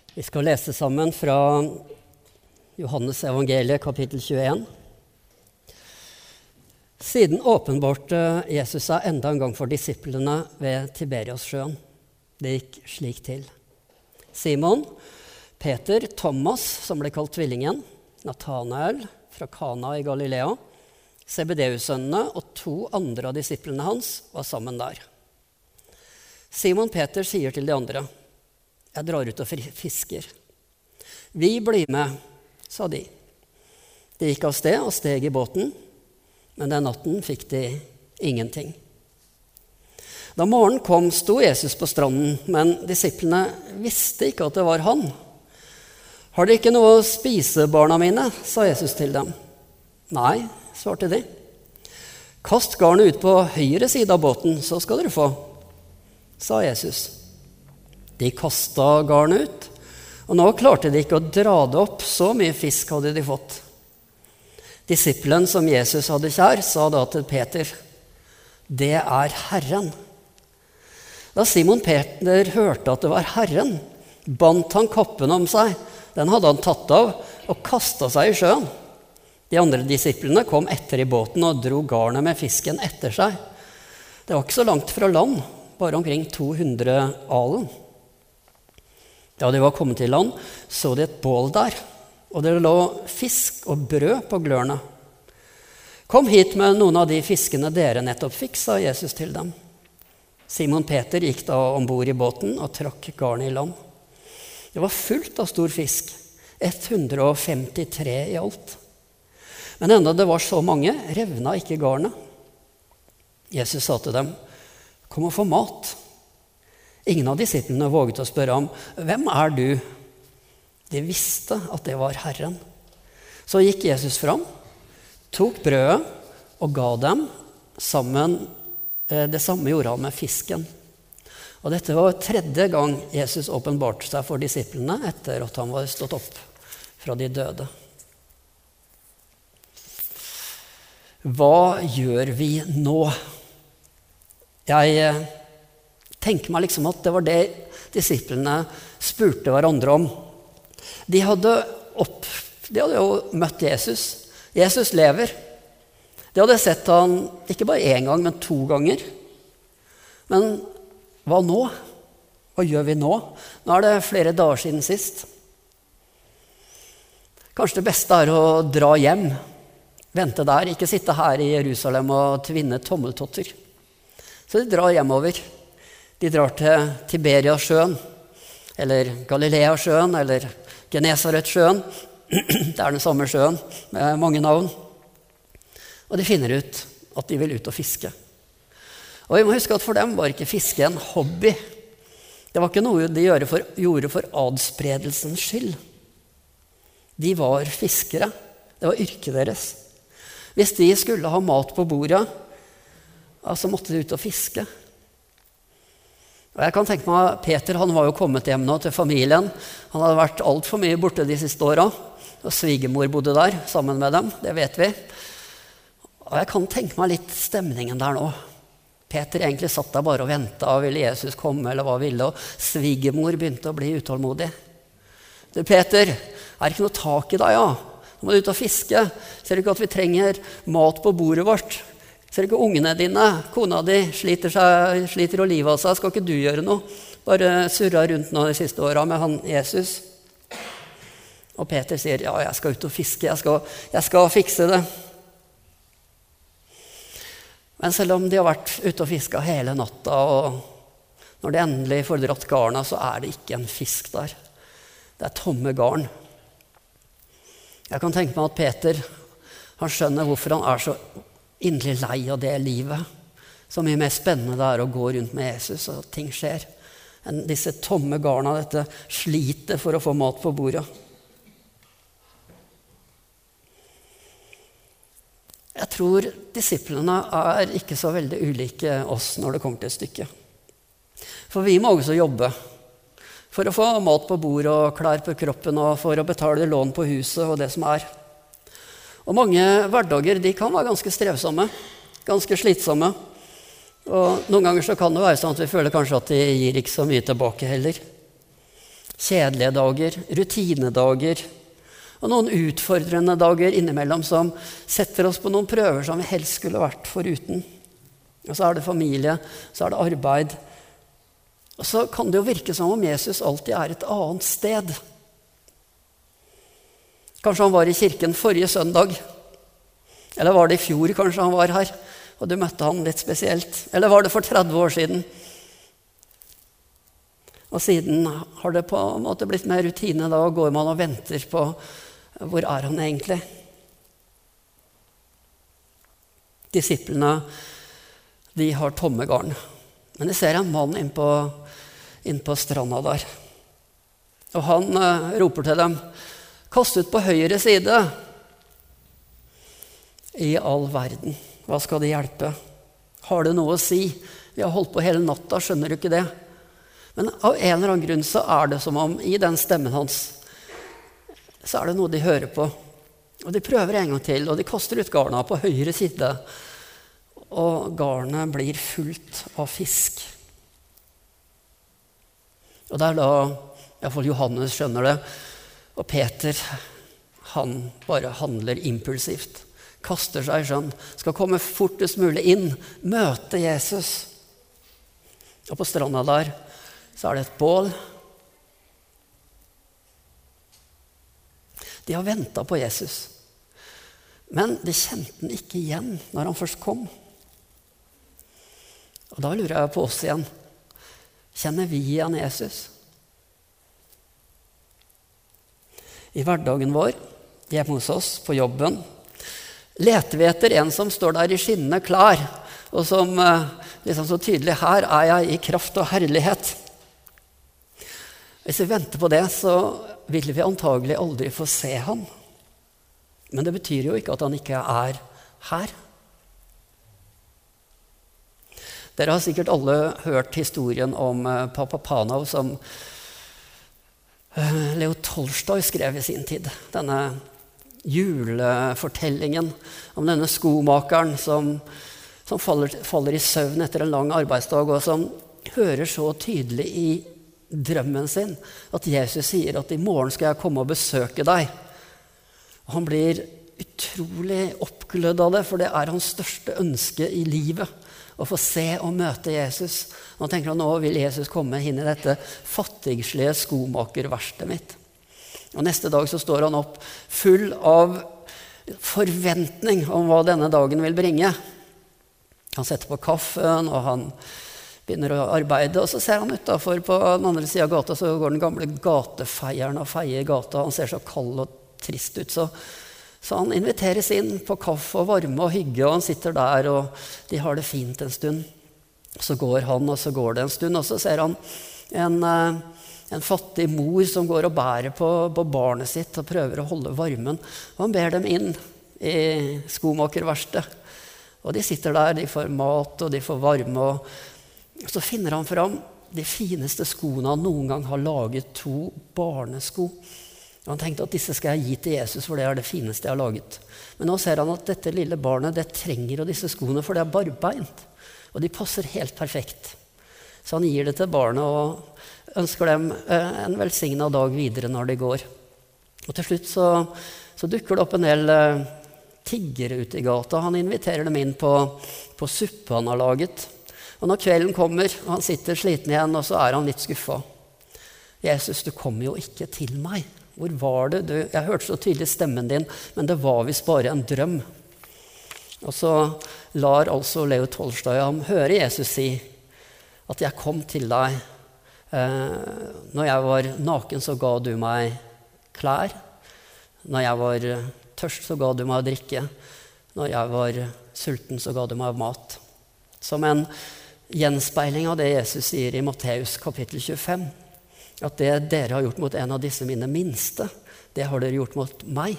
Vi skal lese sammen fra Johannes evangeliet, kapittel 21. Siden åpenbarte Jesus seg enda en gang for disiplene ved Tiberiassjøen. Det gikk slik til. Simon, Peter, Thomas, som ble kalt tvillingen, Nathanael fra Kana i Galilea, Zebedeus-sønnene og 2 andre av disiplene hans var sammen der. Simon Peter sier til de andre: «Jeg drar ut og fisker.» «Vi blir med», sa de. De gikk av sted og steg i båten, men den natten fikk de ingenting. Da morgenen kom, sto Jesus på stranden, men disiplene visste ikke at det var han. «Har dere ikke noe å spise, barna mine?» sa Jesus til dem. «Nei», svarte de. «Kast garnet ut på høyre side av båten, så skal dere få», sa Jesus. De kastet garnet ut, og nå klarte de ikke å dra det opp, så mye fisk hadde de fått. Disippelen som Jesus hadde kjær, sa da til Peter: «Det er Herren.» Da Simon Peter hørte at det var Herren, bandt han kappen om seg. Den hadde han tatt av og kastet seg i sjøen. De andre disiplene kom etter i båten og dro garnet med fisken etter seg. Det var ikke så langt fra land, bare omkring 200 alen. Da de var kommet til land, så de et bål der, og det lå fisk og brød på glørne. «Kom hit med noen av de fiskene dere nettopp fikk», sa Jesus til dem. Simon Peter gikk da ombord i båten og trakk garnet i land. Det var fullt av stor fisk, 153 i alt. Men enda det var så mange, revna ikke garnet. Jesus sa til dem: «Kom og få mat.» Ingen av disiplene våget å spørre ham: «Hvem er du?» De visste at det var Herren. Så gikk Jesus fram, tok brødet og ga dem sammen. Det samme gjorde han med fisken. Og dette var 3. gang Jesus åpenbarte seg for disiplene etter at han var stått opp fra de døde. Hva gjør vi nå? Jeg tenker meg liksom at det var det disiplene spurte hverandre om. De hadde jo møtt Jesus. Jesus lever. De hadde sett han ikke bare 1 gang, men 2 ganger. Men hva nå? Hva gjør vi nå? Nå er det flere dager siden sist. Kanskje det beste er å dra hjem. Vente der, ikke sitte her i Jerusalem og tvinne tommeltotter. Så de drar hjemover. De drar til Tiberiassjøen, eller Galileasjøen, eller Genesaretsjøen. Det er den samme sjøen med mange navn. Og de finner ut at de vil ut og fiske. Og vi må huske at for dem var ikke fiske en hobby. Det var ikke noe de gjorde for adspredelsens skyld. De var fiskere. Det var yrket deres. Hvis de skulle ha mat på bordet, så måtte de ut og fiske. Og jeg kan tenke meg, Peter han var jo kommet hjem nå til familien. Han hadde vært alt for mye borte de siste årene. Og svigermor bodde der sammen med dem, det vet vi. Og jeg kan tenke meg litt stemningen der nå. Peter egentlig satt der bare og ventet, ville Jesus komme, eller hva ville, og svigermor begynte å bli utålmodig. Du Peter, er det ikke noe tak i deg, ja? Nå må du ut og fiske. Ser du ikke at vi trenger mat på bordet vårt? Ser du ikke ungene dine, kona di sliter og livet av seg, skal ikke du gjøre noe? Bare surra rundt nå de siste årene med han Jesus. Og Peter sier, ja, jeg skal ut og fiske, jeg skal fikse det. Men selv om de har vært ute og fisket hele natta, og når de endelig får dratt garna, så er det ikke en fisk der. Det er tomme garn. Jeg kan tenke meg at Peter, han skjønner hvorfor han er så inderlig lei av det livet. Så mye mer spennende det er å gå rundt med Jesus, og ting skjer. Enn disse tomme garna, dette sliter for å få mat på bordet. Jeg tror disiplene er ikke så veldig ulike oss når det kommer til stykket. For vi må også jobbe for å få mat på bordet og klær på kroppen og for å betale lån på huset og det som er. Og mange hverdager de kan være ganske strevsomme, ganske slitsomme. Og noen ganger så kan det være sånn at vi føler kanskje at de gir ikke så mye tilbake heller. Kjedelige dager, rutinedager, og noen utfordrende dager innimellom som setter oss på noen prøver som vi helst skulle vært foruten. Og så det familie, så det arbeid. Og så kan det jo virke som om Jesus alltid et annet sted. Kanskje han var i kirken forrige søndag, eller var det i fjor kanskje han var her, og du møtte han litt spesielt, eller var det for 30 år siden? Og siden har det på en måte blitt mer rutine, da går man og venter på hvor han egentlig? Disiplene, de har tomme garn. Men jeg ser en mann inn på stranda der. Og han roper til dem, kast ut på høyre side. I all verden, hva skal det hjelpe? Har det noe å si? Vi har holdt på hele natta, skjønner du ikke det? Men av en eller annen grunn så det som om i den stemmen hans, så det noe de hører på. Og de prøver en gang til, og de kaster ut garna på høyre side. Og garnet blir fullt av fisk. Og det da, i hvert fall Johannes skjønner det, og Peter, han bare handler impulsivt. Kaster seg i sjøen, skal komme fortest mulig inn, møte Jesus. Og på stranda der, så det et bål. De har ventet på Jesus. Men de kjente den ikke igjen når han først kom. Og da lurer jeg på oss igjen. Kjenner vi igjen Jesus? I hverdagen vår, hjemme hos oss, på jobben, leter vi etter en som står der i skinnende klær, og som liksom så tydelig, her jeg i kraft og herlighet. Hvis vi venter på det, så vil vi antagelig aldri få se han. Men det betyr jo ikke at han ikke her. Dere har sikkert alle hørt historien om Papa Panov som Leo Tolstoy skrev i sin tid. Denne julefortellingen om denne skomakeren som faller i søvn etter en lang arbeidsdag, og som hører så tydelig i drømmen sin at Jesus sier at i morgen skal jeg komme og besøke deg. Og han blir utrolig oppglødd av det, for det hans største ønske i livet, å få se og møte Jesus. Nå tenker han, nå vil Jesus komme inn i dette fattigslige skomakerverkstedet mitt. Og neste dag så står han opp full av forventning om hva denne dagen vil bringe. Han setter på kaffen, og han begynner å arbeide, og så ser han utenfor på den andre siden av gata, så går den gamle gatefeieren og feier gata. Han ser så kald og trist ut, så han inviteres inn på kaffe og varme og hygge, og han sitter der, og de har det fint en stund. Så går han, og så går det en stund, og så ser han en fattig mor som går og bærer på barnet sitt og prøver å holde varmen. Og han ber dem inn i skomakerverkstedet. Og de sitter der, de får mat og de får varme, og så finner han fram de fineste skoene han noen gang har laget, 2 barnesko. Og han tenkte at disse skal jeg gi til Jesus, for det det fineste jeg har laget. Men nå ser han at dette lille barnet, det trenger disse skoene, for det barbeint. Og de passer helt perfekt. Så han gir det til barnet og ønsker dem en velsignet dag videre når de går. Og til slutt så dukker det opp en del tiggere ute i gata. Han inviterer dem inn på suppe han har laget. Og når kvelden kommer, og han sitter sliten igjen, og så han litt skuffet. Jesus, du kom jo ikke til meg. Hvor var det? Jeg hørte så tydelig stemmen din, men det var visst bare en drøm. Og så lar altså Leo Tolstoy ham høre Jesus si at jeg kom til deg. Når jeg var naken, så ga du meg klær. Når jeg var tørst, så ga du meg å drikke. Når jeg var sulten, så ga du meg mat. Som en gjenspeiling av det Jesus sier i Matteus kapittel 25. At det dere har gjort mot en av disse mine minste, det har dere gjort mot meg.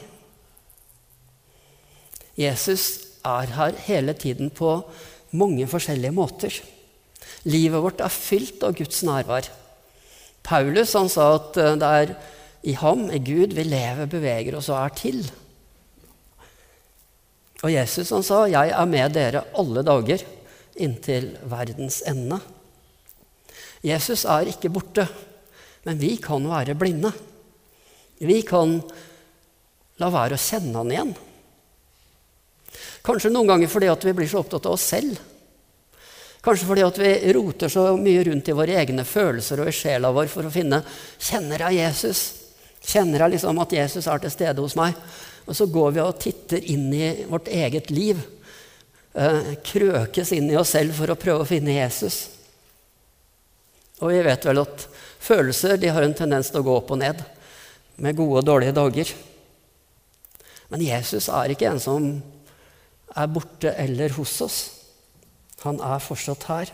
Jesus her hele tiden på mange forskjellige måter. Livet vårt fylt av Guds nærvær. Paulus han sa at det i ham, i Gud, vi lever, beveger oss og til. Og Jesus han sa, jeg med dere alle dager, inntil verdens ende. Jesus ikke borte. Men vi kan være blinde. Vi kan la være å kjenne han igjen. Kanskje noen ganger fordi at vi blir så opptatt av oss selv. Kanskje fordi at vi roter så mye rundt i våre egne følelser og i sjela vår for å finne, kjenner jeg Jesus? Kjenner jeg liksom at Jesus er til stede hos meg? Og så går vi og titter inn i vårt eget liv. Krøkes inn i oss selv for å prøve å finne Jesus. Og vi vet vel at følelser de har en tendens til å gå opp og ned, med gode og dårlige dager. Men Jesus er ikke en som er borte eller hos oss. Han er fortsatt her.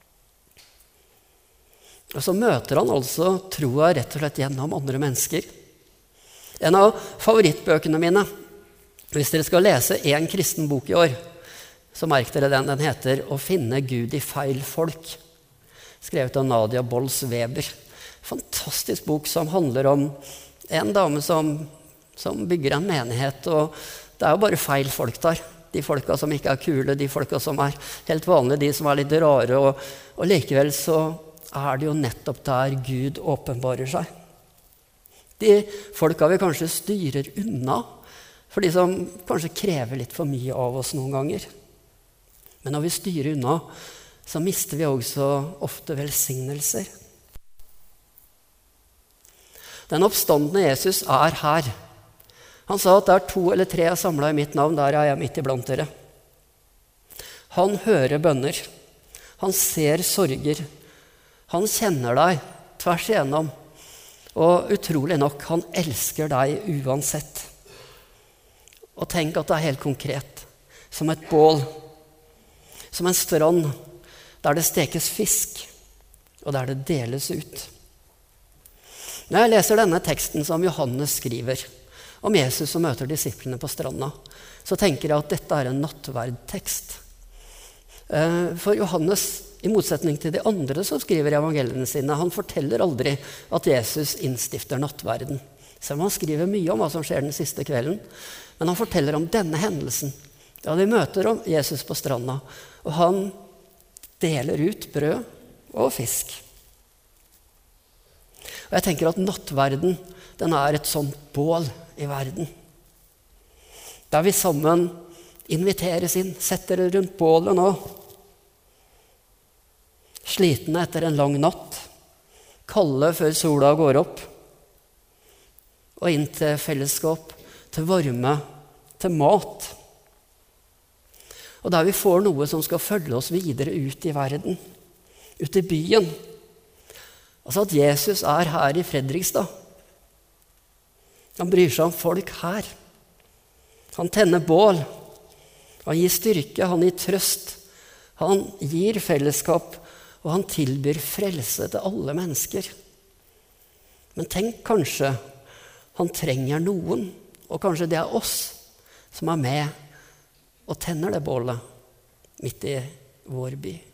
Og så møter han altså troa rett og slett gjennom andre mennesker. En av favorittbøkene mine, hvis dere skal lese en kristen bok i år, så merk dere den. Den heter «Å finne Gud i feil folk», skrevet av Nadia Bolz-Weber. Fantastisk bok som handler om en dame som bygger en menighet, og det er jo bare feil folk der. De folka som ikke er kule, de folka som er helt vanlige, de som er litt rare, og likevel så er det jo nettopp der Gud åpenbarer seg. De folka vi kanskje styrer unna, for de som kanskje krever litt for mye av oss noen ganger. Men når vi styrer unna, så mister vi også ofte velsignelser. Den oppstandende Jesus er her. Han sa at der 2 eller 3 er samlet i mitt navn, der er jeg midt iblant dere. Han hører bønner. Han ser sorger. Han kjenner deg tvers igjennom. Og utrolig nok, han elsker deg uansett. Og tenk at det er helt konkret. Som et bål. Som en strand der det stekes fisk, og der det deles ut. Når jeg leser denne teksten som Johannes skriver, om Jesus som møter disiplene på stranda, så tenker jeg at dette er en nattverdtekst. For Johannes, i motsetning til de andre som skriver evangeliene sine, han forteller aldri at Jesus innstifter nattverden. Selv om han skriver mye om hva som skjer den siste kvelden. Men han forteller om denne hendelsen. Ja, de møter om Jesus på stranda, og han deler ut brød og fisk. Og jeg tenker at nattverden, den er et sånt bål i verden. Der vi sammen inviteres inn, setter det rundt bålet nå. Slitne etter en lang natt, kalde før sola går opp, og inn til fellesskap, til varme, til mat. Og der vi får noe som skal følge oss videre ut i verden, ut i byen. Altså at Jesus er her i Fredrikstad. Han bryr seg om folk her. Han tenner bål. Han gir styrke, han gir trøst. Han gir fellesskap, og han tilbyr frelse til alle mennesker. Men tenk kanskje, han trenger noen, og kanskje det er oss som er med og tenner det bålet midt i vår by.